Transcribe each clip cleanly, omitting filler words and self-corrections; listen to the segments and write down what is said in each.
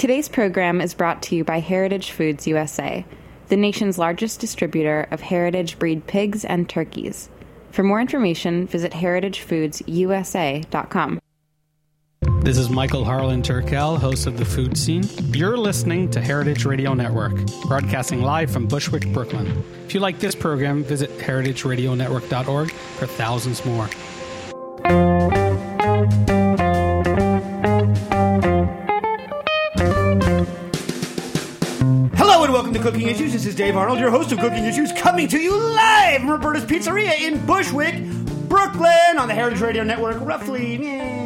Today's program is brought to you by Heritage Foods USA, the nation's largest distributor of heritage breed pigs and turkeys. For more information, visit heritagefoodsusa.com. This is Michael Harlan Turkel, host of The Food Scene. You're listening to Heritage Radio Network, broadcasting live from Bushwick, Brooklyn. If you like this program, visit heritageradionetwork.org for thousands more. Hello and welcome to Cooking Issues. This is Dave Arnold, your host of Cooking Issues, coming to you live from Roberta's Pizzeria in Bushwick, Brooklyn, on the Heritage Radio Network, roughly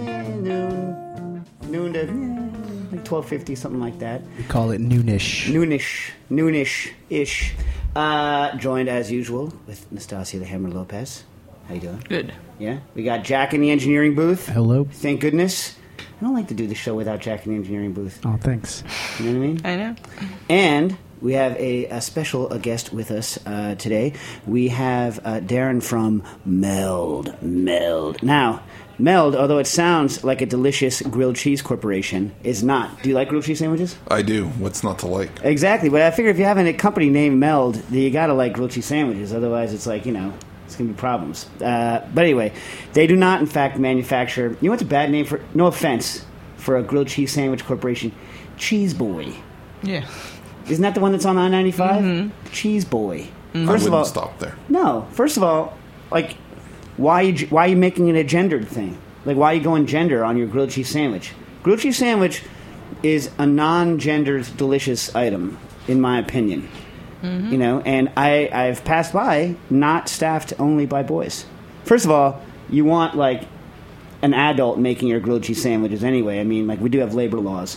noon to like 12:50, something like that. We call it noonish. Noonish-ish. Joined, as usual, with Nastasia the Hammer Lopez. How you doing? Good. Yeah? We got Jack in the engineering booth. Hello. Thank goodness. I don't like to do the show without Jack in the engineering booth. Oh, thanks. You know what I mean? I know. And we have a special guest with us today. We have Darren from Meld. Now, Meld, although it sounds like a delicious grilled cheese corporation, is not. Do you like grilled cheese sandwiches? I do. What's not to like? Exactly. But I figure if you have a company named Meld, you got to like grilled cheese sandwiches. Otherwise, it's like, it's going to be problems. But anyway, they do not, in fact, manufacture... You know what's a bad name for... No offense for a grilled cheese sandwich corporation? Cheese Boy. Yeah. Isn't that the one that's on I-95? Mm-hmm. Cheese Boy. I wouldn't stop there. No. First of all, like, why are you making it a gendered thing? Like, why are you going gender on your grilled cheese sandwich? Grilled cheese sandwich is a non-gendered delicious item, in my opinion. Mm-hmm. And I've passed by not staffed only by boys. First of all, you want, like, an adult making your grilled cheese sandwiches anyway. I mean, like, we do have labor laws.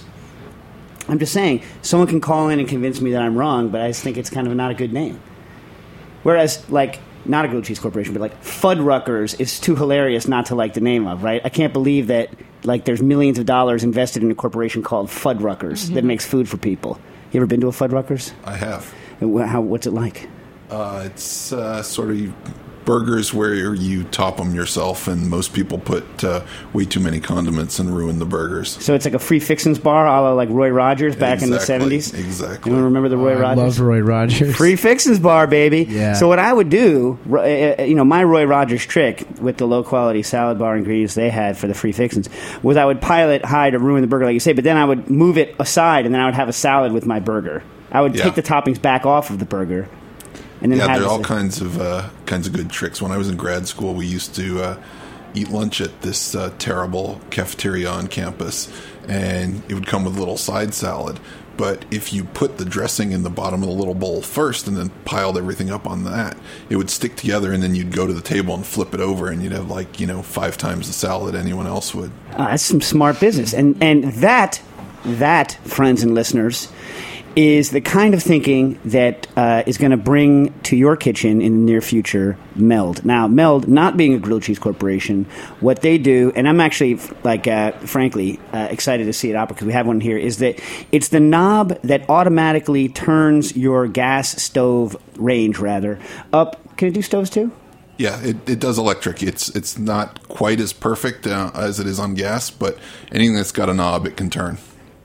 I'm just saying, someone can call in and convince me that I'm wrong, but I just think it's kind of not a good name. Whereas, like, not a grilled cheese corporation, but, like, Fuddruckers is too hilarious not to like the name of, right? I can't believe that, like, there's millions of dollars invested in a corporation called Fuddruckers that makes food for people. You ever been to a Fuddruckers? I have. What's it like? It's sort of burgers where you top them yourself, and most people put way too many condiments and ruin the burgers. So it's like a free fixins bar, a la like Roy Rogers back in the 70s? Exactly. You remember the Roy Rogers? I love Roy Rogers. Free fixins bar, baby. Yeah. So what I would do, my Roy Rogers trick with the low-quality salad bar ingredients they had for the free fixins was I would pile it high to ruin the burger, like you say, but then I would move it aside, and then I would have a salad with my burger. I would take the toppings back off of the burger. And then there are all kinds of good tricks. When I was in grad school, we used to eat lunch at this terrible cafeteria on campus, and it would come with a little side salad. But if you put the dressing in the bottom of the little bowl first and then piled everything up on that, it would stick together, and then you'd go to the table and flip it over, and you'd have 5 times the salad anyone else would. That's some smart business. And that, friends and listeners, is the kind of thinking that is going to bring to your kitchen in the near future Meld. Now, Meld, not being a grilled cheese corporation, what they do, and I'm actually, frankly, excited to see it operate because we have one here, is that it's the knob that automatically turns your gas stove range, up. Can it do stoves too? Yeah, it does electric. It's not quite as perfect as it is on gas, but anything that's got a knob, it can turn.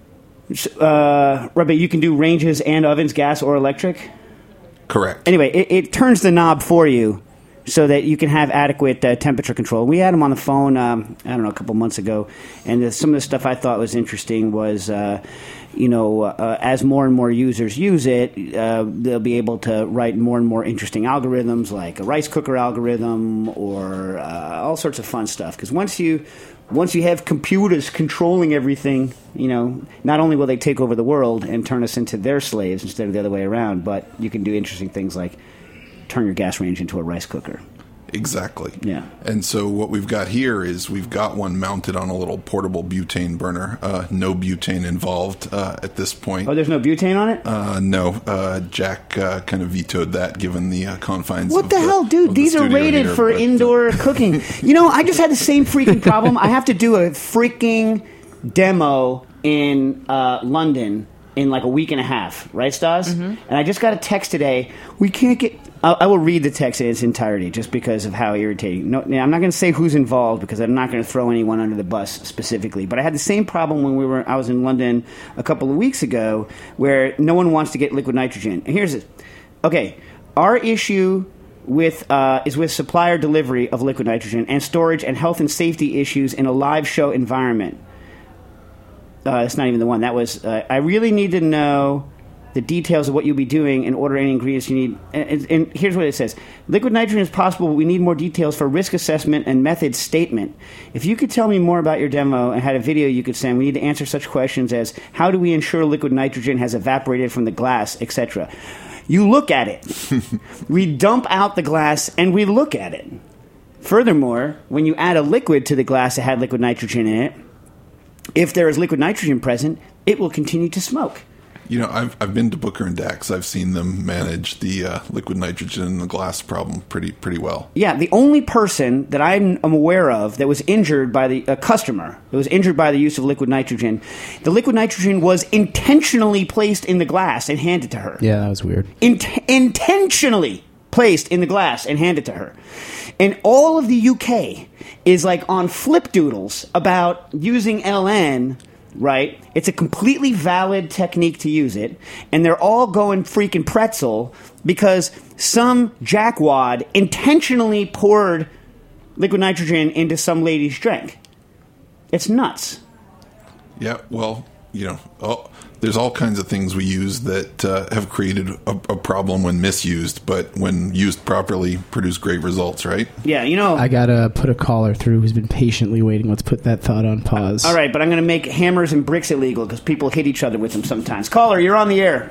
But you can do ranges and ovens, gas or electric? Correct. Anyway, it turns the knob for you so that you can have adequate temperature control. We had him on the phone, a couple months ago, and some of the stuff I thought was interesting was, as more and more users use it, they'll be able to write more and more interesting algorithms, like a rice cooker algorithm or all sorts of fun stuff. Because once you have computers controlling everything, not only will they take over the world and turn us into their slaves instead of the other way around, but you can do interesting things like turn your gas range into a rice cooker. Exactly. Yeah. And so what we've got here is we've got one mounted on a little portable butane burner. No butane involved at this point. Oh, there's no butane on it? No. Jack kind of vetoed that given the confines What the hell, dude? These are rated for indoor cooking. I just had the same freaking problem. I have to do a freaking demo in London in like a week and a half, right, Stas? And I just got a text today. We can't get. I will read the text in its entirety just because of how irritating. No, I'm not going to say who's involved because I'm not going to throw anyone under the bus specifically. But I had the same problem when I was in London a couple of weeks ago, where no one wants to get liquid nitrogen. And here's it. Okay, our issue is with supplier delivery of liquid nitrogen and storage and health and safety issues in a live show environment. That's not even the one. That was, I really need to know the details of what you'll be doing and order any ingredients you need. And here's what it says. Liquid nitrogen is possible, but we need more details for risk assessment and method statement. If you could tell me more about your demo and had a video you could send, we need to answer such questions as how do we ensure liquid nitrogen has evaporated from the glass, etc. You look at it. We dump out the glass and we look at it. Furthermore, when you add a liquid to the glass that had liquid nitrogen in it, if there is liquid nitrogen present, it will continue to smoke. You know, I've been to Booker and Dax. I've seen them manage the liquid nitrogen in the glass problem pretty well. Yeah, the only person that I'm aware of that was injured by a customer that was injured by the use of liquid nitrogen, the liquid nitrogen was intentionally placed in the glass and handed to her. Yeah, that was weird. Intentionally placed in the glass and handed to her. And all of the UK is like on flipdoodles about using LN. Right? It's a completely valid technique to use it, and they're all going freaking pretzel because some jackwad intentionally poured liquid nitrogen into some lady's drink. It's nuts. Yeah, well, you know, there's all kinds of things we use that have created a problem when misused, but when used properly, produce great results, right? Yeah, you know... I gotta put a caller through who's been patiently waiting. Let's put that thought on pause. All right, but I'm going to make hammers and bricks illegal because people hit each other with them sometimes. Caller, you're on the air.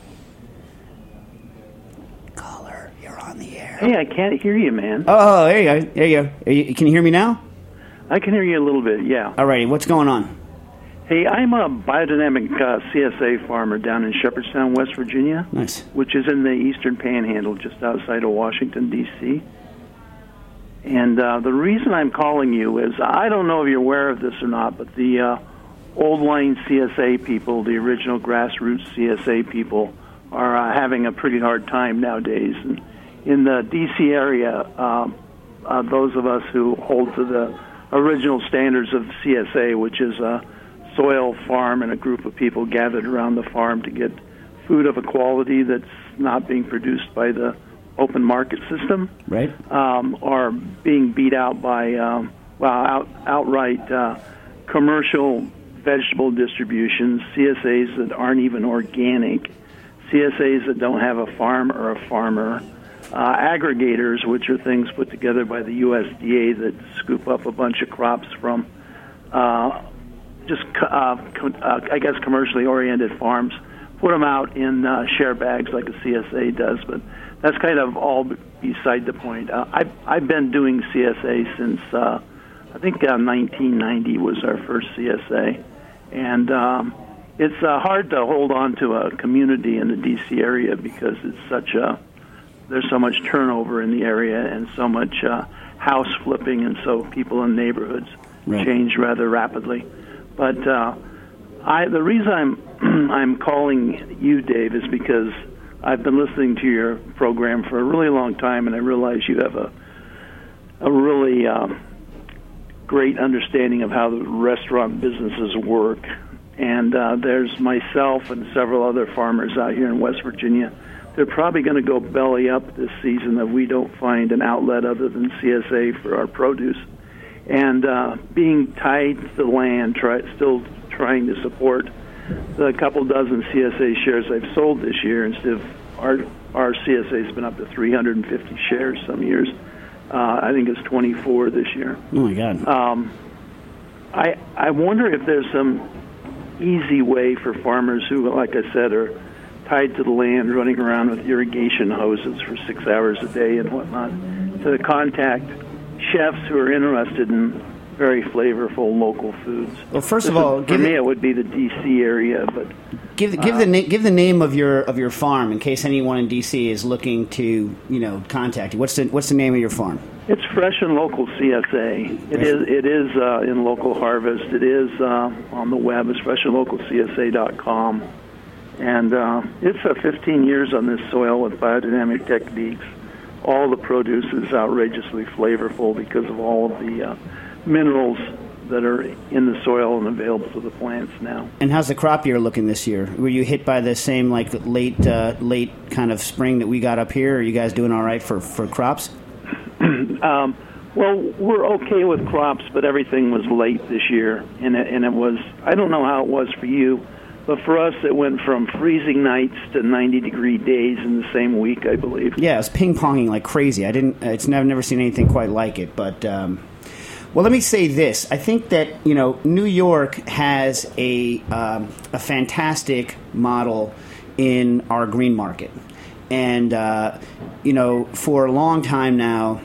Caller, you're on the air. Hey, I can't hear you, man. Oh, there you go. There you go. Can you hear me now? I can hear you a little bit, yeah. All righty, what's going on? Hey, I'm a biodynamic CSA farmer down in Shepherdstown, West Virginia. Nice. Which is in the eastern panhandle, just outside of Washington, D.C. And the reason I'm calling you is, I don't know if you're aware of this or not, but the old line CSA people, the original grassroots CSA people, are having a pretty hard time nowadays. And in the D.C. area, those of us who hold to the original standards of CSA, which is a soil farm and a group of people gathered around the farm to get food of a quality that's not being produced by the open market system, right? Are being beat out by outright commercial vegetable distributions, CSAs that aren't even organic, CSAs that don't have a farm or a farmer, aggregators, which are things put together by the USDA that scoop up a bunch of crops from I guess commercially oriented farms, put them out in share bags like a CSA does, but that's kind of all beside the point. I've been doing CSA since I think 1990 was our first CSA, and it's hard to hold on to a community in the D.C. area because there's so much turnover in the area and so much house flipping, and so people in neighborhoods change rather rapidly. But the reason I'm calling you, Dave, is because I've been listening to your program for a really long time, and I realize you have a really great understanding of how the restaurant businesses work. And there's myself and several other farmers out here in West Virginia. They're probably going to go belly up this season if we don't find an outlet other than CSA for our produce. And being tied to the land, still trying to support the couple dozen CSA shares I've sold this year, instead of our CSA's been up to 350 shares some years. I think it's 24 this year. Oh, my God. I wonder if there's some easy way for farmers who, like I said, are tied to the land, running around with irrigation hoses for 6 hours a day and whatnot, to contact chefs who are interested in very flavorful local foods. Well, first of all, for me, it would be the D.C. area, but give the name of your farm in case anyone in D.C. is looking to contact you. What's the name of your farm? It's Fresh and Local CSA. It is in Local Harvest. It is on the web. It's freshandlocalcsa.com. And it's 15 years on this soil with biodynamic techniques. All the produce is outrageously flavorful because of all of the minerals that are in the soil and available to the plants now. And how's the crop year looking this year? Were you hit by the same like late kind of spring that we got up here? Are you guys doing all right for crops? Well, we're okay with crops, but everything was late this year, and it was. I don't know how it was for you, but for us, it went from freezing nights to 90-degree days in the same week, I believe. Yeah, it was ping-ponging like crazy. It's never seen anything quite like it. But well, let me say this: I think that New York has a fantastic model in our green market, and for a long time now.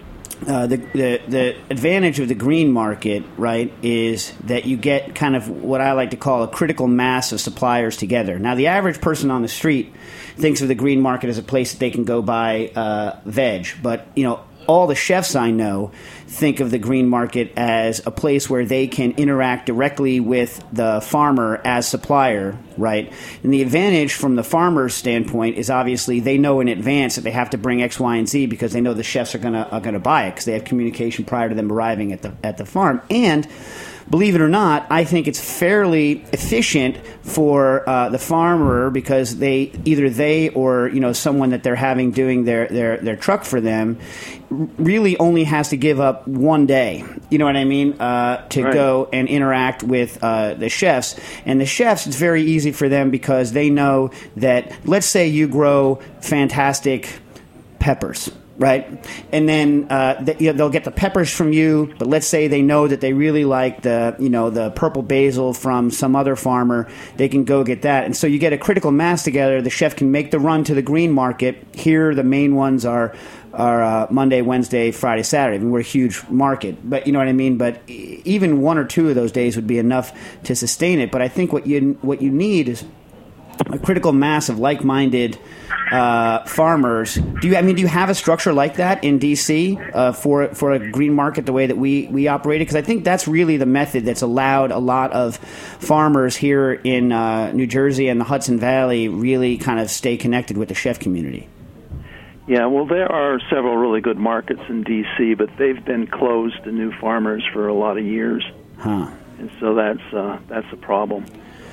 The advantage of the green market, right, is that you get kind of what I like to call a critical mass of suppliers together. Now, the average person on the street thinks of the green market as a place that they can go buy veg, but all the chefs I know think of the green market as a place where they can interact directly with the farmer as supplier, right? And the advantage from the farmer's standpoint is obviously they know in advance that they have to bring X, Y, and Z because they know the chefs are gonna buy it because they have communication prior to them arriving at the farm. And believe it or not, I think it's fairly efficient for the farmer because they or someone that they're having doing their truck for them really only has to give up one day. You know what I mean? Go and interact with the chefs. And the chefs, it's very easy for them because they know that, let's say you grow fantastic peppers. Right, and then they'll get the peppers from you. But let's say they know that they really like the purple basil from some other farmer. They can go get that, and so you get a critical mass together. The chef can make the run to the green market. Here, the main ones are Monday, Wednesday, Friday, Saturday. I mean, we're a huge market, but you know what I mean. But even one or two of those days would be enough to sustain it. But I think what you need is a critical mass of like-minded farmers. Do you have a structure like that in D.C. For a green market the way that we operate it? Because I think that's really the method that's allowed a lot of farmers here in New Jersey and the Hudson Valley really kind of stay connected with the chef community. Yeah, well, there are several really good markets in D.C., but they've been closed to new farmers for a lot of years. Huh. And so that's a problem.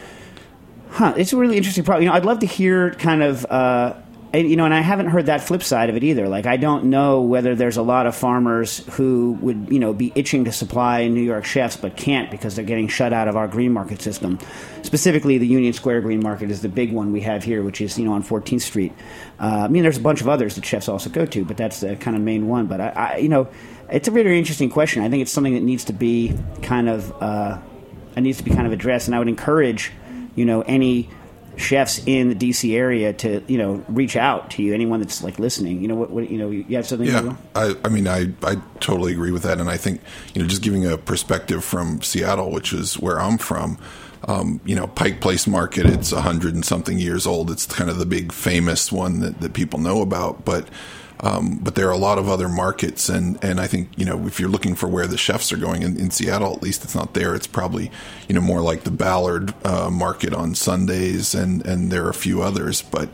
Huh, it's a really interesting problem. I'd love to hear kind of, and I haven't heard that flip side of it either. Like, I don't know whether there's a lot of farmers who would, be itching to supply New York chefs but can't because they're getting shut out of our green market system. Specifically, the Union Square green market is the big one we have here, which is, on 14th Street. There's a bunch of others that chefs also go to, but that's the kind of main one. But, it's a really interesting question. I think it's something that needs to be kind of addressed, and I would encourage any chefs in the DC area to reach out to you. Anyone that's like listening, you have something. Yeah, I totally agree with that, and I think just giving a perspective from Seattle, which is where I'm from. Pike Place Market, it's 100 and something years old. It's kind of the big famous one that people know about, but there are a lot of other markets, and I think, if you're looking for where the chefs are going in Seattle, at least it's not there. It's probably, more like the Ballard market on Sundays, and there are a few others, but,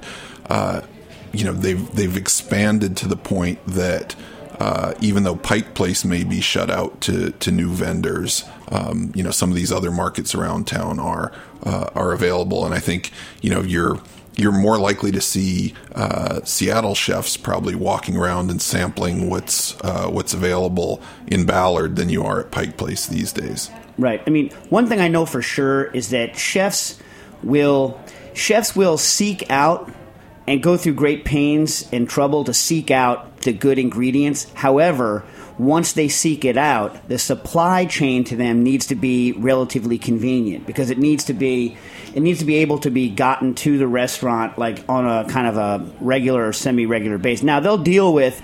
they've expanded to the point that even though Pike Place may be shut out to new vendors, some of these other markets around town are available, and I think, you're more likely to see Seattle chefs probably walking around and sampling what's available in Ballard than you are at Pike Place these days. Right. I mean, one thing I know for sure is that chefs will seek out and go through great pains and trouble to seek out the good ingredients. However, once they seek it out, the supply chain to them needs to be relatively convenient because it needs to be able to be gotten to the restaurant like on a kind of a regular or semi-regular basis. Now they'll deal with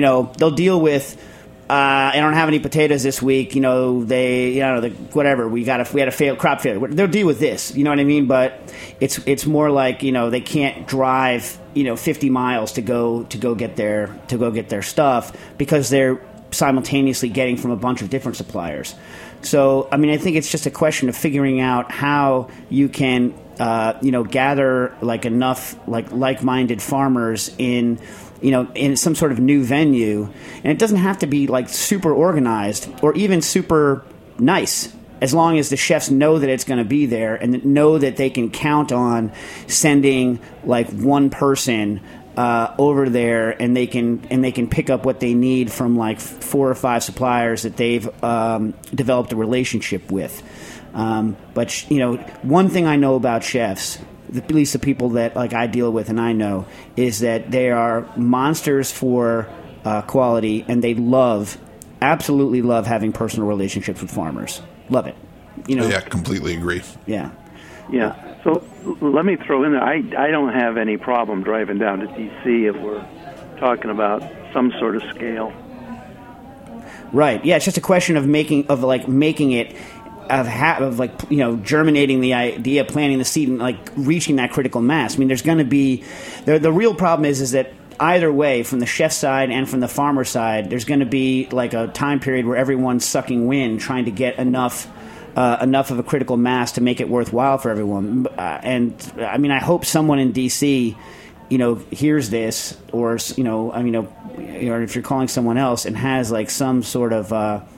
I don't have any potatoes this week. Whatever. We had a failed crop failure. They'll deal with this. You know what I mean? But it's more like they can't drive 50 miles to go get their stuff because they're simultaneously getting from a bunch of different suppliers. So I think it's just a question of figuring out how you can gather like enough like-minded farmers in some sort of new venue, and it doesn't have to be like super organized or even super nice, as long as the chefs know that it's going to be there and know that they can count on sending like one person over there, and they can pick up what they need from like 4 or 5 suppliers that they've developed a relationship with. But one thing I know about chefs, at least the people that like I deal with and I know, is that they are monsters for quality, and they absolutely love having personal relationships with farmers. Love it. Yeah, completely agree. Yeah. Yeah. So let me throw in there, I don't have any problem driving down to D.C. if we're talking about some sort of scale. Right. Yeah, it's just a question of making it, germinating the idea, planting the seed, and like reaching that critical mass. I mean, there's going to be the real problem is that either way, from the chef side and from the farmer side, there's going to be like a time period where everyone's sucking wind, trying to get enough of a critical mass to make it worthwhile for everyone. And I mean, I hope someone in D.C. hears this, or if you're calling someone else and has like some sort of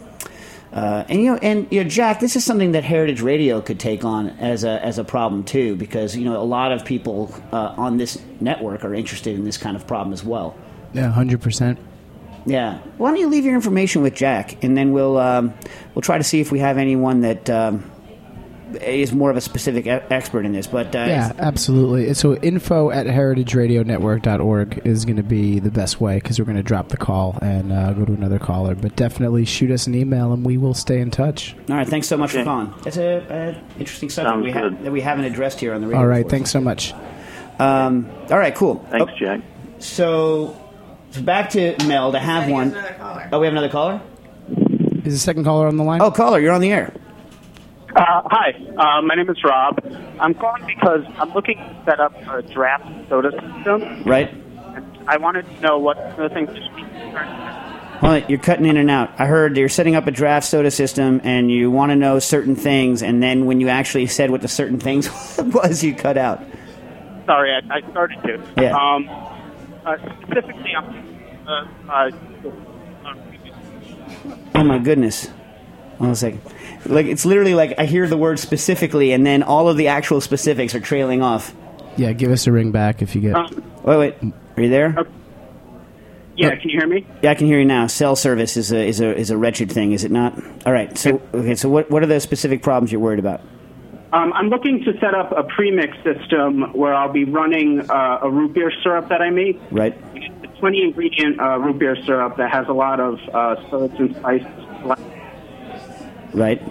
Jack, this is something that Heritage Radio could take on as a problem too, because a lot of people on this network are interested in this kind of problem as well. Yeah, 100%. Yeah. Why don't you leave your information with Jack, and then we'll try to see if we have anyone that is more of a specific expert in this. But yeah, absolutely. So info@heritageradionetwork.org is going to be the best way, because we're going to drop the call and go to another caller. But definitely shoot us an email, and we will stay in touch. All right. Thanks so much for calling. It's an interesting subject that we haven't addressed here on the radio. All right. Thanks so much. All right. Cool. Thanks, Jack. So back to Mel to have one. Oh, we have another caller? Is the second caller on the line? Oh, caller, you're on the air. Hi, my name is Rob. I'm calling because I'm looking to set up a draft soda system. Right. And I wanted to know what the things to be concerned with. Well, you're cutting in and out. I heard you're setting up a draft soda system, and you want to know certain things, and then when you actually said what the certain things was, you cut out. Sorry, I started to. Yeah. Specifically, oh my goodness. Hold on a second. Like, it's literally like I hear the word specifically, and then all of the actual specifics are trailing off. Yeah, give us a ring back if you get... Wait. Are you there? Yeah, can you hear me? Yeah, I can hear you now. Cell service is a wretched thing, is it not? All right. So what are the specific problems you're worried about? I'm looking to set up a premix system where I'll be running a root beer syrup that I make. Right. It's a 20-ingredient root beer syrup that has a lot of spirits and spices. Right.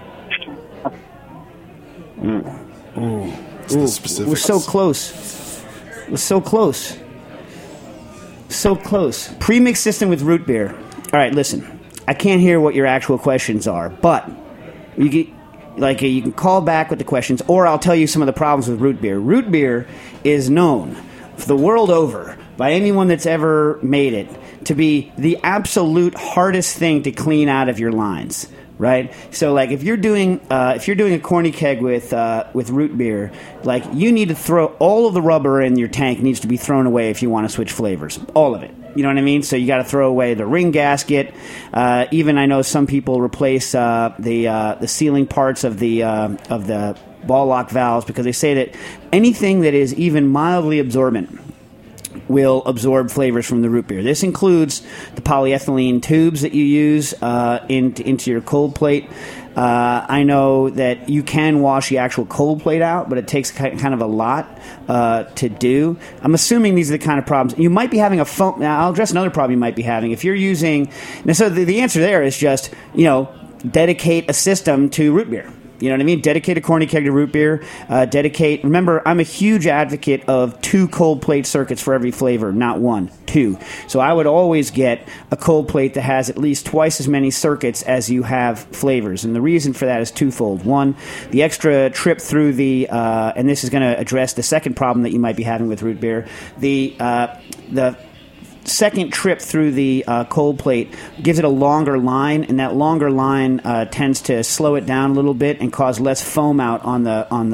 Ooh. We're so close. We're so close. So close. Premix system with root beer. All right, listen. I can't hear what your actual questions are, but you can call back with the questions, or I'll tell you some of the problems with root beer. Root beer is known the world over by anyone that's ever made it to be the absolute hardest thing to clean out of your lines. Right, so like if you're doing a corny keg with root beer, like you need to throw all of the rubber in your tank needs to be thrown away if you want to switch flavors, all of it. You know what I mean? So you got to throw away the ring gasket. Even I know some people replace the sealing parts of the ball lock valves, because they say that anything that is even mildly absorbent will absorb flavors from the root beer. This includes the polyethylene tubes that you use into your cold plate. I know that you can wash the actual cold plate out, but it takes kind of a lot to do. I'm assuming these are the kind of problems. You might be having a foam... Now, I'll address another problem you might be having. If you're using... Now, so the answer there is just, dedicate a system to root beer. You know what I mean? Dedicate a corny keg to root beer. Remember, I'm a huge advocate of 2 cold plate circuits for every flavor, not 1, 2. So I would always get a cold plate that has at least twice as many circuits as you have flavors. And the reason for that is twofold. One, the extra trip through the, and this is going to address the second problem that you might be having with root beer, the second trip through the cold plate gives it a longer line, and that longer line tends to slow it down a little bit and cause less foam out on the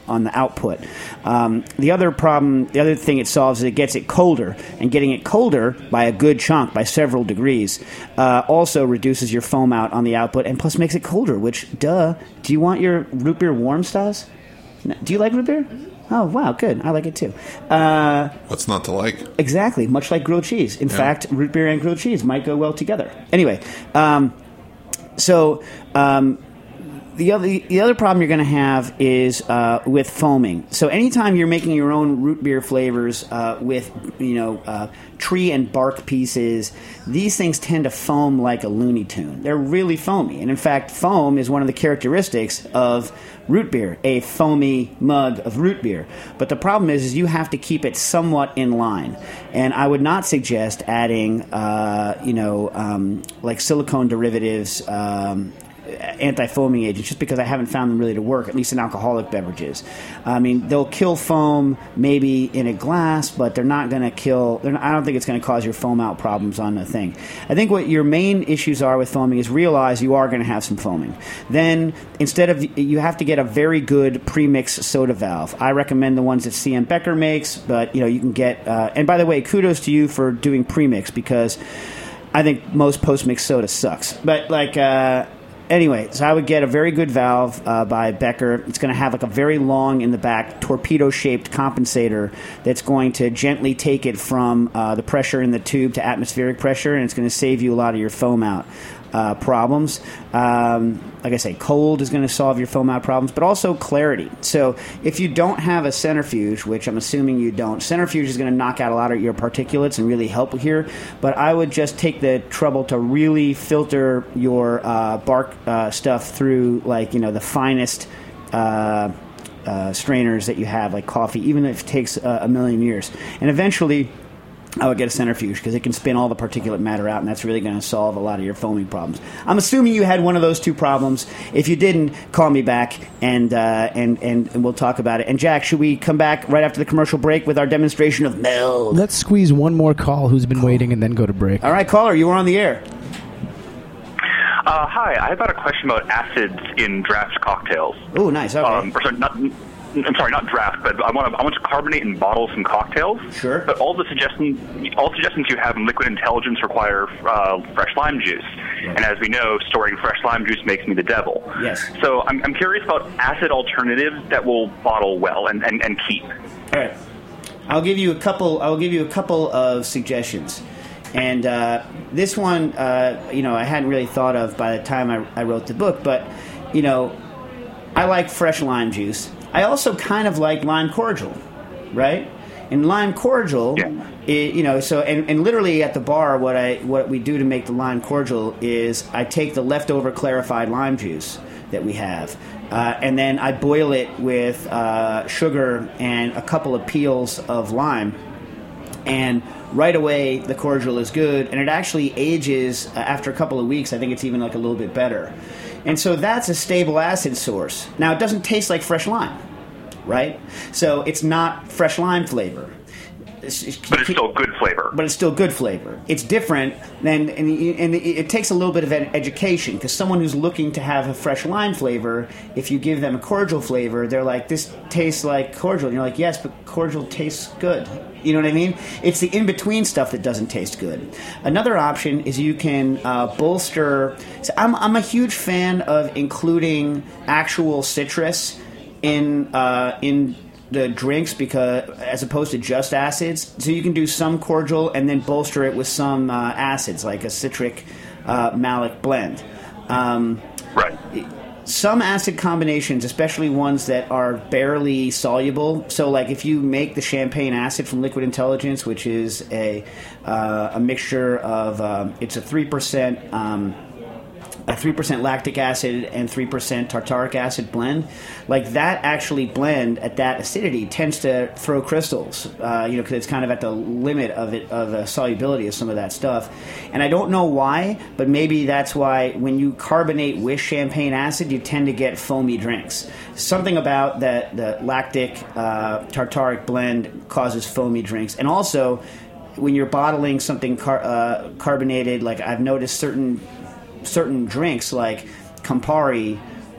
on the output. The other thing it solves is it gets it colder, and getting it colder by a good chunk, by several degrees, also reduces your foam out on the output, and plus makes it colder, which, duh. Do you want your root beer warm, Stas? Do you like root beer? Oh, wow, good. I like it too. What's not to like? Exactly, much like grilled cheese. In fact, root beer and grilled cheese might go well together. Anyway, the other problem you're going to have is with foaming. So anytime you're making your own root beer flavors with tree and bark pieces, these things tend to foam like a Looney Tune. They're really foamy, and in fact, foam is one of the characteristics of root beer, a foamy mug of root beer. But the problem is you have to keep it somewhat in line, and I would not suggest adding like silicone derivatives. Anti-foaming agents, just because I haven't found them really to work, at least in alcoholic beverages. I mean, they'll kill foam maybe in a glass, but they're not going to kill. I don't think it's going to cause your foam out problems on the thing. I think what your main issues are with foaming is realize you are going to have some foaming. Then you have to get a very good premix soda valve. I recommend the ones that CM Becker makes, but you can get. And by the way, kudos to you for doing premix, because I think most post-mix soda sucks. But anyway, so I would get a very good valve by Becker. It's going to have like a very long in the back torpedo-shaped compensator that's going to gently take it from the pressure in the tube to atmospheric pressure, and it's going to save you a lot of your foam out problems. Like I say, cold is going to solve your foam out problems, but also clarity. So if you don't have a centrifuge, which I'm assuming you don't, centrifuge is going to knock out a lot of your particulates and really help here. But I would just take the trouble to really filter your bark stuff through, the finest strainers that you have, like coffee, even if it takes a million years. And eventually I would get a centrifuge, because it can spin all the particulate matter out, and that's really going to solve a lot of your foaming problems. I'm assuming you had one of those two problems. If you didn't, call me back, and we'll talk about it. And Jack, should we come back right after the commercial break with our demonstration of meld? Let's squeeze one more call who's been waiting and then go to break. All right, caller, you were on the air. Hi, I have got a question about acids in draft cocktails. Oh, nice. Okay. Not draft, but I want to carbonate in bottles and cocktails. Sure. But all the suggestions you have in Liquid Intelligence require fresh lime juice. Right. And as we know, storing fresh lime juice makes me the devil. Yes. So I'm curious about acid alternatives that will bottle well and keep. All right. I'll give you a couple of suggestions. And this one, I hadn't really thought of by the time I wrote the book, but, I like fresh lime juice. I also kind of like lime cordial, right? And lime cordial, and literally at the bar, what we do to make the lime cordial is I take the leftover clarified lime juice that we have, and then I boil it with sugar and a couple of peels of lime, and right away the cordial is good, and it actually ages after a couple of weeks. I think it's even like a little bit better. And so that's a stable acid source. Now, it doesn't taste like fresh lime, right? So it's not fresh lime flavor. But it's still good flavor. But it's still good flavor. It's different, and it takes a little bit of education, because someone who's looking to have a fresh lime flavor, if you give them a cordial flavor, they're like, this tastes like cordial. And you're like, yes, but cordial tastes good. You know what I mean? It's the in-between stuff that doesn't taste good. Another option is you can bolster. So I'm a huge fan of including actual citrus in the drinks, because as opposed to just acids. So you can do some cordial and then bolster it with some acids, like a citric malic blend. Right. Some acid combinations, especially ones that are barely soluble. So, like if you make the champagne acid from Liquid Intelligence, which is a mixture of it's a 3%. A 3% lactic acid and 3% tartaric acid blend, like that actually blend at that acidity tends to throw crystals, because it's kind of at the limit of the solubility of some of that stuff. And I don't know why, but maybe that's why when you carbonate with champagne acid, you tend to get foamy drinks. Something about that the lactic tartaric blend causes foamy drinks. And also, when you're bottling something carbonated, like I've noticed certain drinks like Campari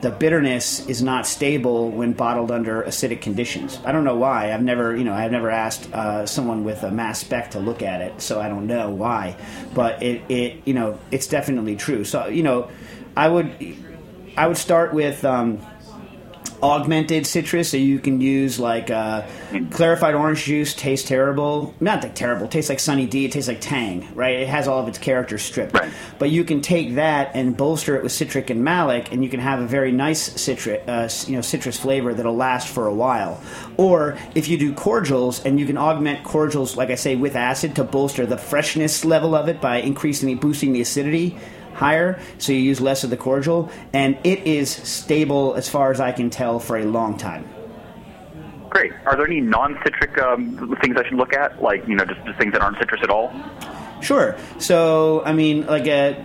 the bitterness is not stable when bottled under acidic conditions. I don't know why. I've never asked someone with a mass spec to look at it, so I don't know why. But it's definitely true. So I would start with augmented citrus, so you can use like clarified orange juice. Tastes terrible. Not that terrible. Tastes like Sunny D. It tastes like Tang, right? It has all of its characters stripped. Right. But you can take that and bolster it with citric and malic, and you can have a very nice citrus flavor that'll last for a while. Or if you do cordials, and you can augment cordials, like I say, with acid to bolster the freshness level of it by boosting the acidity higher, so you use less of the cordial, and it is stable as far as I can tell for a long time. Great. Are there any non-citric things I should look at, like just things that aren't citrus at all? Sure. So I mean, like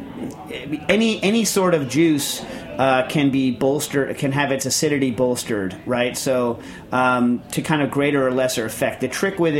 any sort of juice can be bolstered, can have its acidity bolstered, right? So to kind of greater or lesser effect. The trick with it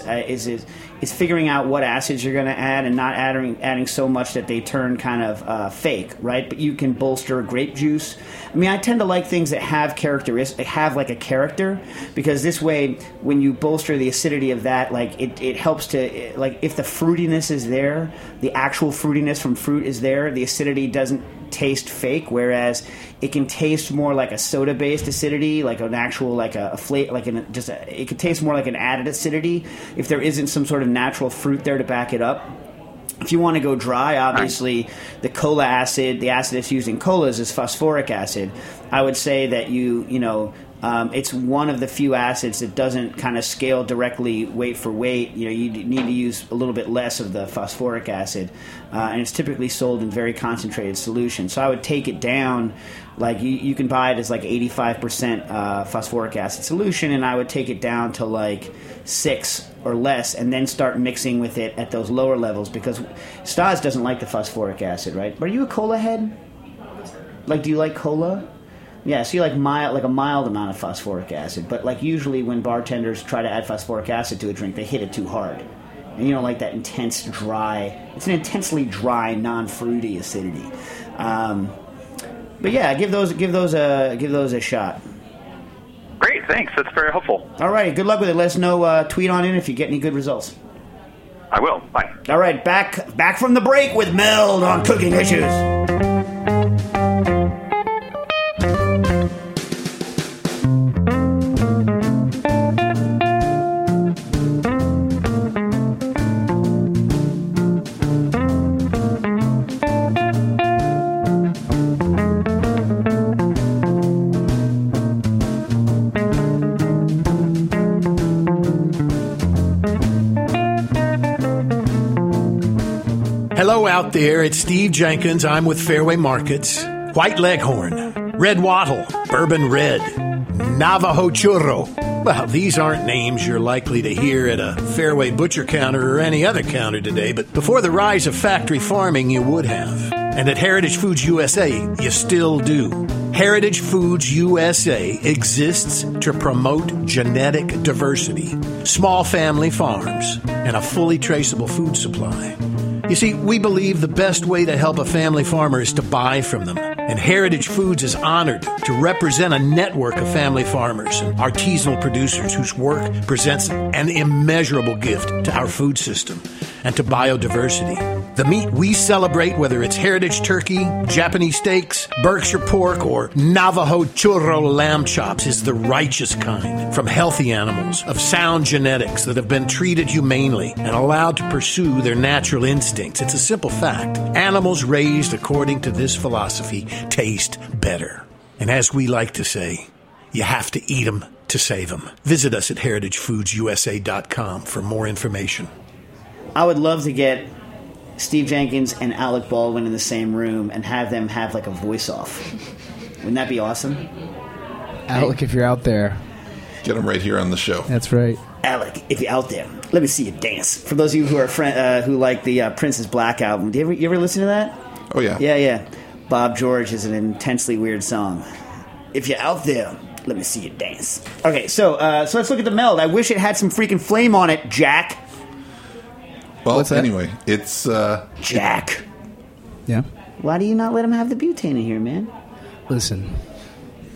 is figuring out what acids you're going to add and not adding so much that they turn kind of fake, right? But you can bolster grape juice. I mean, I tend to like things that have like a character, because this way, when you bolster the acidity of that, like it helps to, like, if the fruitiness is there, the actual fruitiness from fruit is there, the acidity doesn't taste fake, whereas it can taste more like a soda-based acidity, like an actual, like a flavor, it could taste more like an added acidity if there isn't some sort of natural fruit there to back it up. If you want to go dry, obviously the cola acid, the acid that's used in colas is phosphoric acid. I would say that it's one of the few acids that doesn't kind of scale directly weight for weight. You need to use a little bit less of the phosphoric acid, and it's typically sold in very concentrated solution. So I would take it down, like you can buy it as like 85% phosphoric acid solution, and I would take it down to like 6 or less, and then start mixing with it at those lower levels, because Stas doesn't like the phosphoric acid, right? But are you a cola head? Like, do you like cola? Yeah, so you like a mild amount of phosphoric acid, but like usually when bartenders try to add phosphoric acid to a drink, they hit it too hard, and you don't like that intense dry. It's an intensely dry, non-fruity acidity. But yeah, give those a shot. Great, thanks. That's very helpful. All right, good luck with it. Let us know. Tweet on in if you get any good results. I will. Bye. All right, back from the break with Meld on Cooking Issues. Hello out there, it's Steve Jenkins. I'm with Fairway Markets. White Leghorn, Red Wattle, Bourbon Red, Navajo Churro. Well, these aren't names you're likely to hear at a Fairway butcher counter or any other counter today, but before the rise of factory farming, you would have. And at Heritage Foods USA, you still do. Heritage Foods USA exists to promote genetic diversity, small family farms, and a fully traceable food supply. You see, we believe the best way to help a family farmer is to buy from them. And Heritage Foods is honored to represent a network of family farmers and artisanal producers whose work presents an immeasurable gift to our food system and to biodiversity. The meat we celebrate, whether it's heritage turkey, Japanese steaks, Berkshire pork, or Navajo churro lamb chops, is the righteous kind from healthy animals of sound genetics that have been treated humanely and allowed to pursue their natural instincts. It's a simple fact. Animals raised according to this philosophy taste better. And as we like to say, you have to eat them to save them. Visit us at heritagefoodsusa.com for more information. I would love to get Steve Jenkins and Alec Baldwin in the same room and have them have like a voice-off. Wouldn't that be awesome? Alec, if you're out there. Get him right here on the show. That's right. Alec, if you're out there, let me see you dance. For those of you who are who like the Princess Black album, you ever listen to that? Oh, yeah. Yeah. Bob George is an intensely weird song. If you're out there, let me see you dance. Okay, so let's look at the Meld. I wish it had some freaking flame on it, Jack. Well, anyway, it's... Jack. Yeah? Why do you not let him have the butane in here, man? Listen,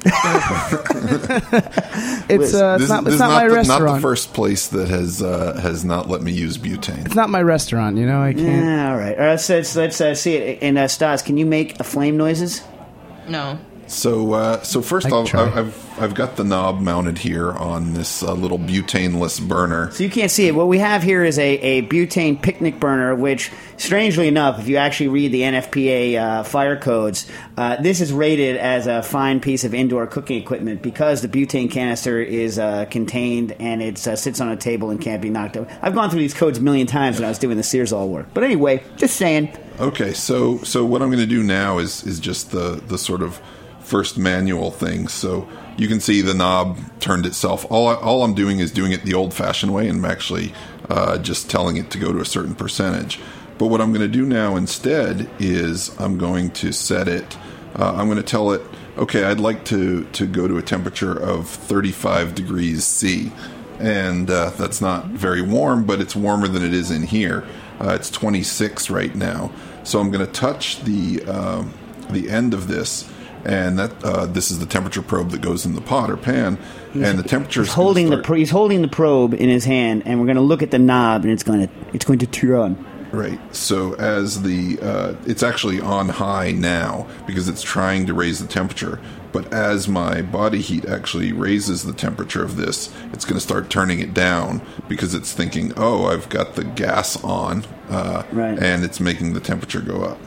It's not my restaurant. Not the first place that has not let me use butane. It's not my restaurant, you know. I can't. Yeah, all right. Let's see it. And Stas, can you make flame noises? No. So first off, I've got the knob mounted here on this little butaneless burner. So you can't see it. What we have here is a butane picnic burner, which, strangely enough, if you actually read the NFPA fire codes, this is rated as a fine piece of indoor cooking equipment because the butane canister is contained and it sits on a table and can't be knocked over. I've gone through these codes a million times when I was doing the Searsall work. But anyway, just saying. Okay, so what I'm going to do now is just the sort of first manual thing. So you can see the knob turned itself. All I'm doing is doing it the old-fashioned way, and I'm actually just telling it to go to a certain percentage. But what I'm going to do now instead is I'm going to set it. I'm going to tell it, okay, I'd like to go to a temperature of 35 degrees C. And that's not very warm, but it's warmer than it is in here. It's 26 right now. So I'm going to touch the end of this, and that this is the temperature probe that goes in the pot or pan, and the temperature. He's holding the probe in his hand, and we're going to look at the knob, and it's going to turn. Right. So as it's actually on high now because it's trying to raise the temperature. But as my body heat actually raises the temperature of this, it's going to start turning it down because it's thinking, oh, I've got the gas on, and it's making the temperature go up.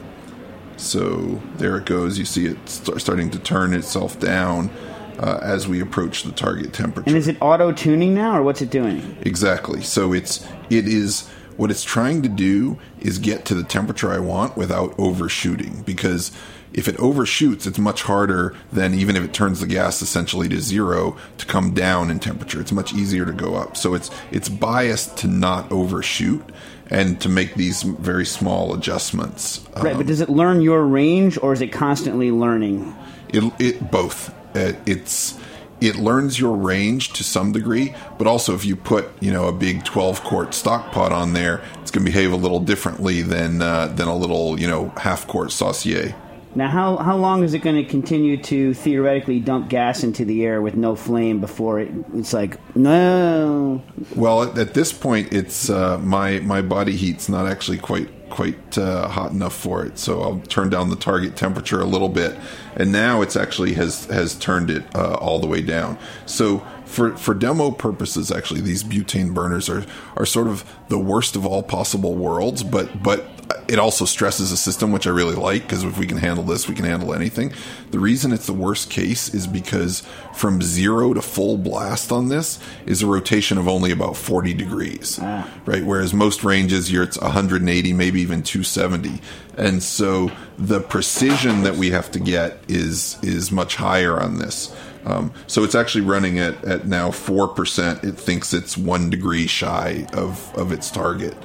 So there it goes. You see it starting to turn itself down as we approach the target temperature. And is it auto-tuning now, or what's it doing? Exactly. So it is what it's trying to do is get to the temperature I want without overshooting, because if it overshoots, it's much harder than, even if it turns the gas essentially to zero, to come down in temperature. It's much easier to go up. So it's biased to not overshoot and to make these very small adjustments. Right, but does it learn your range, or is it constantly learning? It both. It learns your range to some degree, but also if you put a big 12-quart stock pot on there, it's going to behave a little differently than a little half-quart saucier. Now, how long is it going to continue to theoretically dump gas into the air with no flame before it's like, no? Well, at this point, it's my body heat's not actually quite hot enough for it, so I'll turn down the target temperature a little bit, and now it's actually has turned it all the way down. So for demo purposes, actually, these butane burners are sort of the worst of all possible worlds, but it also stresses the system, which I really like, because if we can handle this, we can handle anything. The reason it's the worst case is because from 0 to full blast on this is a rotation of only about 40 degrees, right? Whereas most ranges, it's 180, maybe even 270. And so the precision that we have to get is much higher on this. So it's actually running at now 4%. It thinks it's 1 degree shy of its target.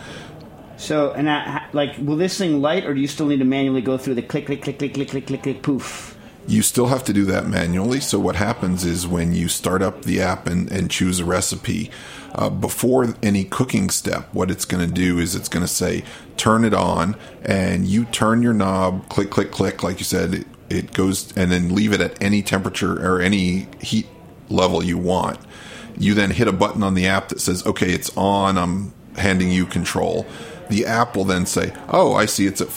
So, and will this thing light, or do you still need to manually go through the click, click, click, click, click, click, click, click, poof? You still have to do that manually. So what happens is when you start up the app and choose a recipe, before any cooking step, what it's going to do is it's going to say, turn it on, and you turn your knob, click, click, click, like you said, it goes, and then leave it at any temperature or any heat level you want. You then hit a button on the app that says, okay, it's on, I'm handing you control. The app will then say, oh, I see it's at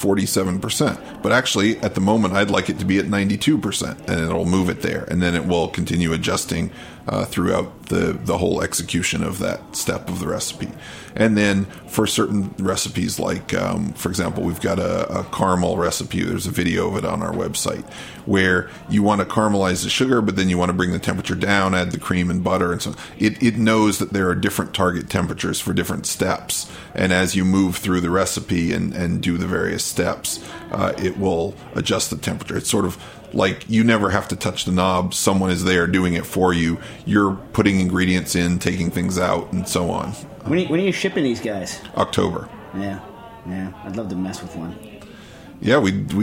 47%. But actually, at the moment, I'd like it to be at 92%. And it'll move it there. And then it will continue adjusting throughout the whole execution of that step of the recipe. And then for certain recipes, like, for example, we've got a caramel recipe. There's a video of it on our website, where you want to caramelize the sugar, but then you want to bring the temperature down, add the cream and butter. And so it knows that there are different target temperatures for different steps. And as you move through the recipe and do the various steps, it will adjust the temperature. It's sort of like you never have to touch the knob. Someone is there doing it for you. You're putting ingredients in, taking things out, and so on. When are you shipping these guys? October. Yeah. I'd love to mess with one. Yeah,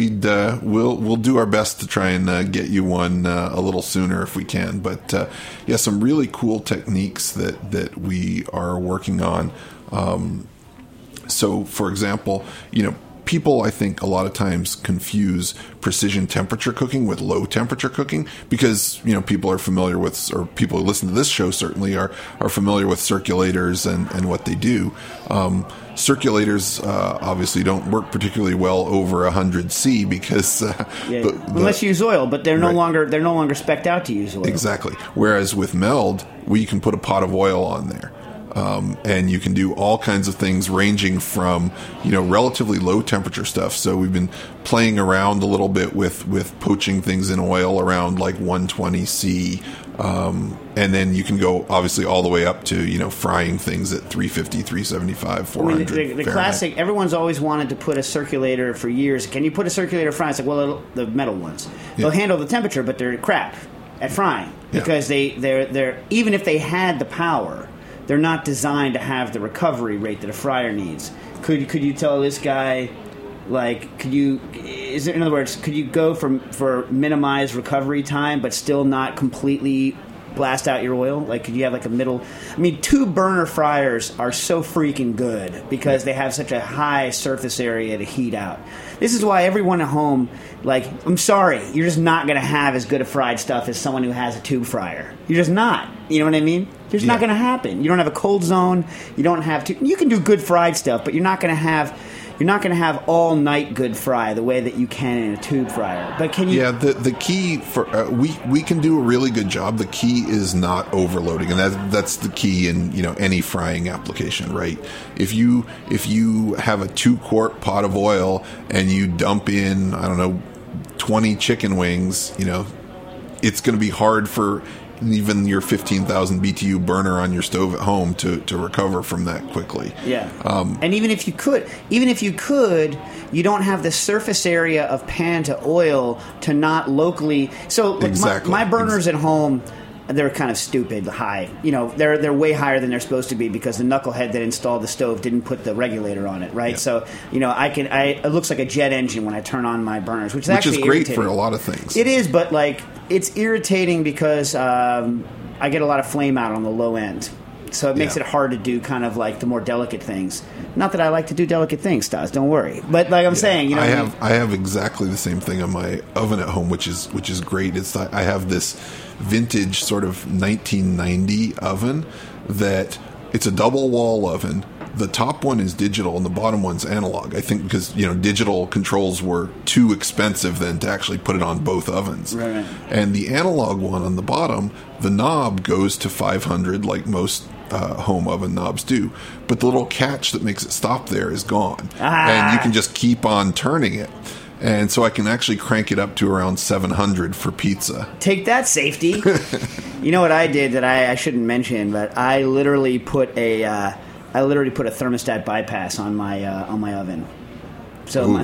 we'll do our best to try and get you one a little sooner if we can. But some really cool techniques that we are working on. So, for example, people, I think, a lot of times confuse precision temperature cooking with low temperature cooking because, people are familiar with, or people who listen to this show certainly are familiar with circulators and what they do. Circulators obviously don't work particularly well over 100 C because unless you use oil, but they're no longer spec'd out to use oil. Exactly. Whereas with Meld, you can put a pot of oil on there. And you can do all kinds of things ranging from, relatively low temperature stuff. So we've been playing around a little bit with poaching things in oil around like 120 C. And then you can go obviously all the way up to, frying things at 350, 375, 400. The classic, everyone's always wanted to put a circulator for years. Can you put a circulator frying? It's like, well, the metal ones. They'll handle the temperature, but they're crap at frying because they're even if they had the power, they're not designed to have the recovery rate that a fryer needs. Could you tell this guy, in other words, could you go for minimized recovery time but still not completely blast out your oil? Could you have a middle? I mean, 2-burner fryers are so freaking good because they have such a high surface area to heat out. This is why everyone at home, I'm sorry, you're just not going to have as good a fried stuff as someone who has a tube fryer. You're just not. You know what I mean? It's not going to happen. You don't have a cold zone. You don't have to. You can do good fried stuff, but you're not going to have all night good fry the way that you can in a tube fryer. But can you? Yeah, the key for we can do a really good job. The key is not overloading, and that's the key in any frying application, right? If you have a 2-quart pot of oil and you dump in 20 chicken wings, it's going to be hard for even your 15,000 BTU burner on your stove at home to recover from that quickly. Yeah. And even if you could, you don't have the surface area of pan to oil to not locally. So exactly. my burners at home, they're kind of stupid high. They're way higher than they're supposed to be because the knucklehead that installed the stove didn't put the regulator on it, right? Yeah. So, it looks like a jet engine when I turn on my burners, which is actually great irritating. For a lot of things. It is, but it's irritating because I get a lot of flame out on the low end. So it makes it hard to do kind of the more delicate things. Not that I like to do delicate things, Stas, don't worry. But I'm saying, I have exactly the same thing on my oven at home, which is great. I have this vintage sort of 1990 oven that it's a double wall oven. The top one is digital and the bottom one's analog. I think because digital controls were too expensive then to actually put it on both ovens. Right. And the analog one on the bottom, the knob goes to 500 like most home oven knobs do, but the little catch that makes it stop there is gone, and you can just keep on turning it. And so I can actually crank it up to around 700 for pizza. Take that, safety. You know what I did that I shouldn't mention, but I literally put a thermostat bypass on my oven. So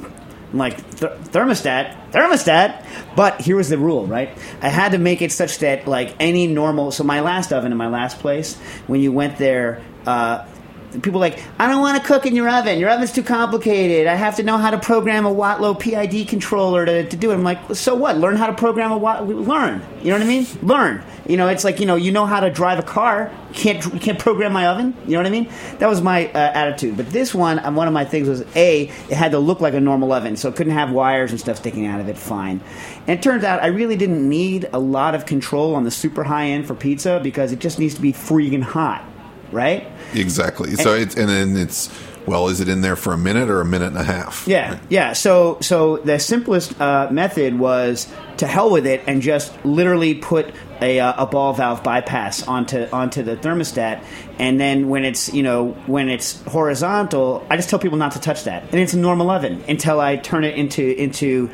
thermostat. But here was the rule, right? I had to make it such that any normal. So my last oven in my last place, when you went there, people I don't want to cook in your oven. Your oven's too complicated. I have to know how to program a Watlow PID controller to do it. I'm like, so what? Learn how to program a Watlow. Learn. You know what I mean? Learn. It's you know how to drive a car. You can't program my oven. You know what I mean? That was my attitude. But this one of my things was, it had to look like a normal oven, so it couldn't have wires and stuff sticking out of it. Fine. And it turns out I really didn't need a lot of control on the super high end for pizza because it just needs to be freaking hot. Right? Exactly. So is it in there for a minute or a minute and a half? Yeah, right. Yeah. So the simplest method was to hell with it and just literally put a ball valve bypass onto the thermostat, and then when it's horizontal, I just tell people not to touch that, and it's a normal oven until I turn it into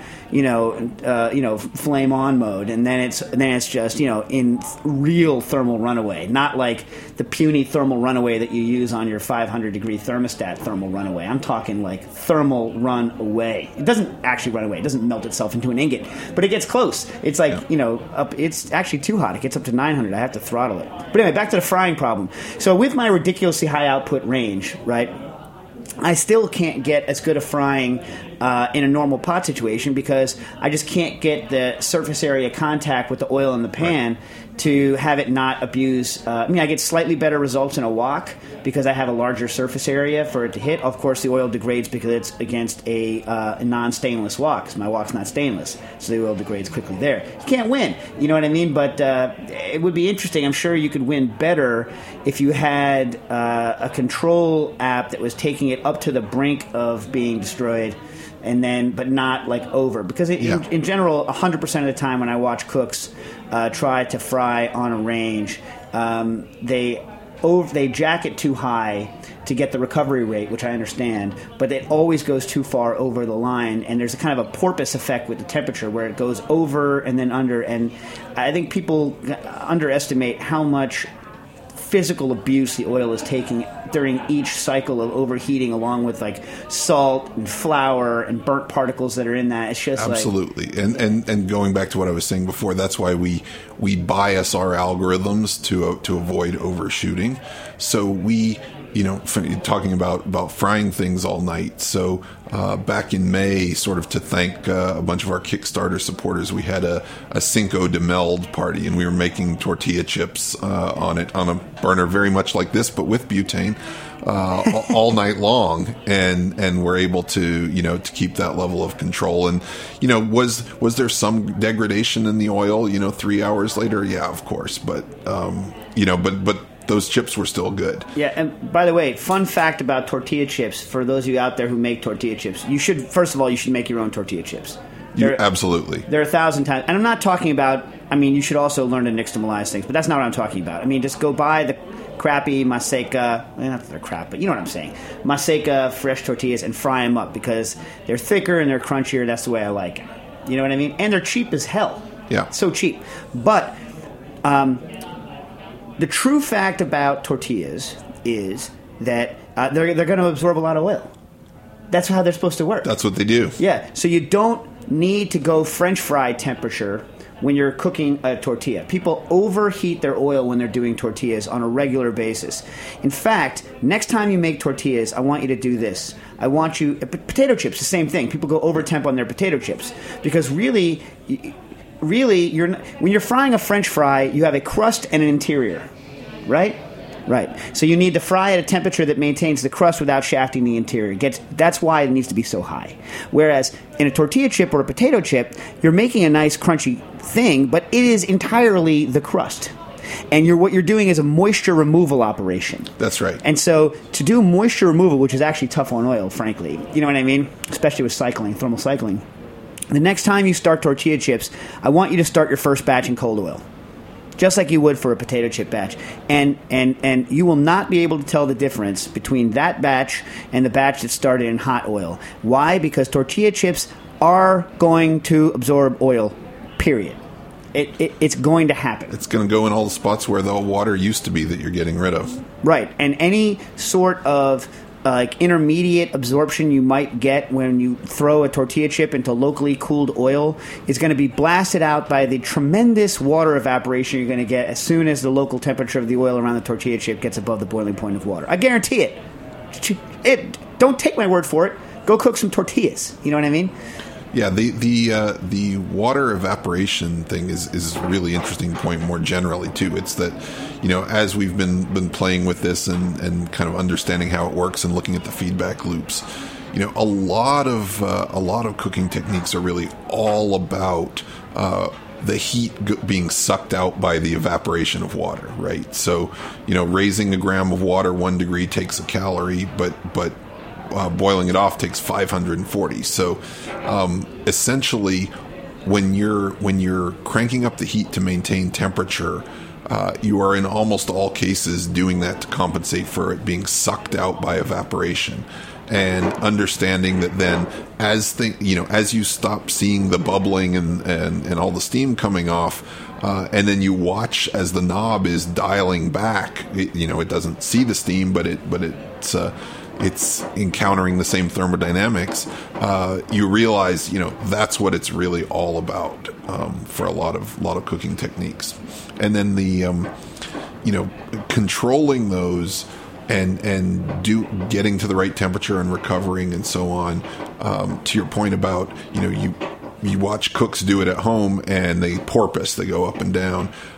flame on mode, and then it's just in real thermal runaway, not like the puny thermal runaway that you use on your 500-degree thermostat thermal runaway. I'm talking thermal run away. It doesn't actually run away. It doesn't melt itself into an ingot, but it gets close. It's up. It's actually too hot. It gets up to 900. I have to throttle it. But anyway, back to the frying problem. So with my ridiculously high output range, right, I still can't get as good a frying in a normal pot situation because I just can't get the surface area contact with the oil in the pan to have it not abuse. I get slightly better results in a wok because I have a larger surface area for it to hit. Of course, the oil degrades because it's against a non-stainless wok, because my wok's not stainless, so the oil degrades quickly there. You can't win, you know what I mean? But it would be interesting. I'm sure you could win better if you had a control app that was taking it up to the brink of being destroyed, and then, but not like over. Because in general, 100% of the time when I watch cooks try to fry on a range, they jack it too high to get the recovery rate, which I understand, but it always goes too far over the line, and there's a kind of a porpoise effect with the temperature where it goes over and then under, and I think people underestimate how much physical abuse the oil is taking during each cycle of overheating, along with like salt and flour and burnt particles that are in that. It's just absolutely. And going back to what I was saying before, that's why we bias our algorithms to avoid overshooting. So we, talking about frying things all night. So back in May, sort of to thank a bunch of our Kickstarter supporters, we had a Cinco de Meld party, and we were making tortilla chips on a burner very much like this, but with butane, all night long, and we're able to to keep that level of control. And was there some degradation in the oil 3 hours later? Yeah, of course, but but those chips were still good. Yeah, and by the way, fun fact about tortilla chips, for those of you out there who make tortilla chips, you should make your own tortilla chips. Absolutely. There are 1,000 times. And I'm not talking about, you should also learn to nixtamalize things, but that's not what I'm talking about. Just go buy the crappy Maseca, not that they're crap, but you know what I'm saying, Maseca fresh tortillas and fry them up, because they're thicker and they're crunchier. That's the way I like it. You know what I mean? And they're cheap as hell. Yeah. So cheap. But the true fact about tortillas is that they're going to absorb a lot of oil. That's how they're supposed to work. That's what they do. Yeah. So you don't need to go French fry temperature when you're cooking a tortilla. People overheat their oil when they're doing tortillas on a regular basis. In fact, next time you make tortillas, I want you to do this. Potato chips, the same thing. People go over temp on their potato chips, because really, when you're frying a French fry, you have a crust and an interior, right? Right. So you need to fry at a temperature that maintains the crust without shafting the interior. That's why it needs to be so high. Whereas in a tortilla chip or a potato chip, you're making a nice crunchy thing, but it is entirely the crust. And what you're doing is a moisture removal operation. That's right. And so to do moisture removal, which is actually tough on oil, frankly, you know what I mean? Especially with thermal cycling. The next time you start tortilla chips, I want you to start your first batch in cold oil, just like you would for a potato chip batch. And you will not be able to tell the difference between that batch and the batch that started in hot oil. Why? Because tortilla chips are going to absorb oil, period. It's going to happen. It's going to go in all the spots where the water used to be that you're getting rid of. Right. And any sort of intermediate absorption you might get when you throw a tortilla chip into locally cooled oil is going to be blasted out by the tremendous water evaporation you're going to get as soon as the local temperature of the oil around the tortilla chip gets above the boiling point of water. I guarantee it. Don't take my word for it. Go cook some tortillas. You know what I mean? Yeah, the water evaporation thing is a really interesting point more generally too. It's that, as we've been playing with this and kind of understanding how it works and looking at the feedback loops, a lot of cooking techniques are really all about the heat being sucked out by the evaporation of water, right? So, raising a gram of water 1 degree takes a calorie, but boiling it off takes 540. So essentially, when you're cranking up the heat to maintain temperature, you are in almost all cases doing that to compensate for it being sucked out by evaporation. And understanding that then, as you stop seeing the bubbling and all the steam coming off, and then you watch as the knob is dialing back, it doesn't see the steam, but it's encountering the same thermodynamics. You realize, that's what it's really all about for a lot of cooking techniques. And then the, controlling those and getting to the right temperature and recovering and so on. To your point about, you watch cooks do it at home and they porpoise, they go up and down.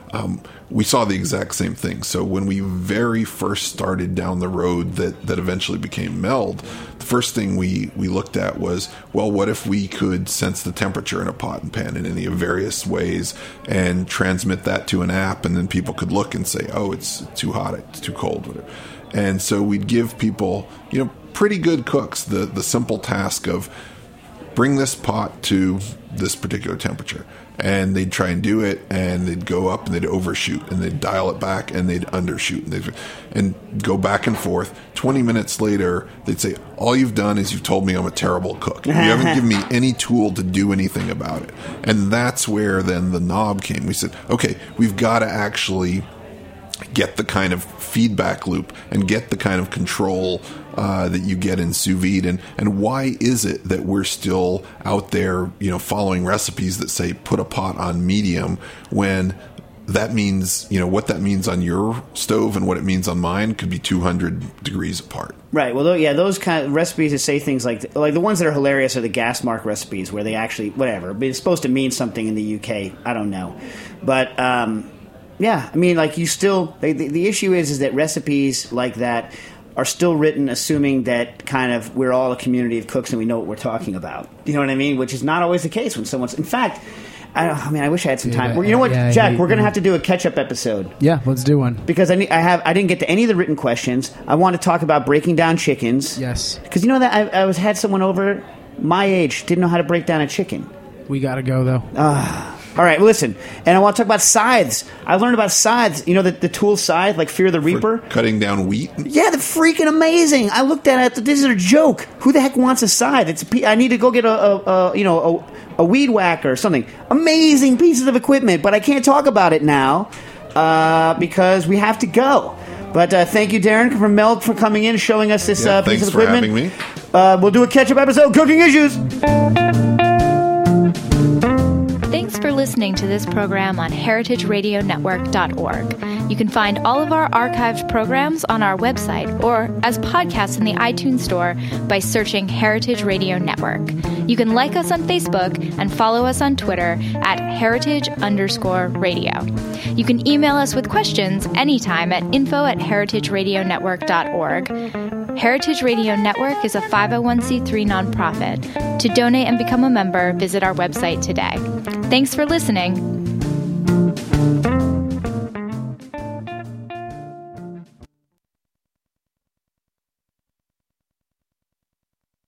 we saw the exact same thing. So when we very first started down the road that eventually became Meld, the first thing we looked at was, well, what if we could sense the temperature in a pot and pan in any of various ways and transmit that to an app, and then people could look and say, oh, it's too hot, it's too cold, whatever. And so we'd give people, pretty good cooks the simple task of bring this pot to this particular temperature. And they'd try and do it, and they'd go up and they'd overshoot, and they'd dial it back and they'd undershoot, and go back and forth. 20 minutes later, they'd say, all you've done is you've told me I'm a terrible cook. You haven't given me any tool to do anything about it. And that's where then the knob came. We said, okay, we've got to actually get the kind of feedback loop and get the kind of control that you get in sous vide. And why is it that we're still out there, following recipes that say put a pot on medium, when that means, what that means on your stove and what it means on mine could be 200 degrees apart. Right. Well, yeah, those kind of recipes that say things like the ones that are hilarious are the gas mark recipes, where they actually, whatever, but it's supposed to mean something in the UK. I don't know. But, yeah, I mean, like, you still, the issue is that recipes like that are still written assuming that kind of we're all a community of cooks and we know what we're talking about. You know what I mean? Which is not always the case when someone's, in fact, I wish I had some time. You know what, Jack, we're going to have to do a catch-up episode. Yeah, let's do one. Because I didn't get to any of the written questions. I want to talk about breaking down chickens. Yes. Because you know that I had someone over my age, didn't know how to break down a chicken. We got to go, though. All right, listen, and I want to talk about scythes. I learned about scythes. The tool scythe, like Fear the Reaper? For cutting down wheat? Yeah, they're freaking amazing. I looked at it. This is a joke. Who the heck wants a scythe? I need to go get a weed whacker or something. Amazing pieces of equipment, but I can't talk about it now because we have to go. But thank you, Darren, from Meld, for coming in and showing us this piece of equipment. Thanks for having me. We'll do a catch-up episode, Cooking Issues. Thanks for listening to this program on heritageradionetwork.org. You can find all of our archived programs on our website or as podcasts in the iTunes Store by searching Heritage Radio Network. You can like us on Facebook and follow us on Twitter at heritage_radio. You can email us with questions anytime at info@heritageradionetwork.org. Heritage Radio Network is a 501c3 nonprofit. To donate and become a member, visit our website today. Thanks for listening.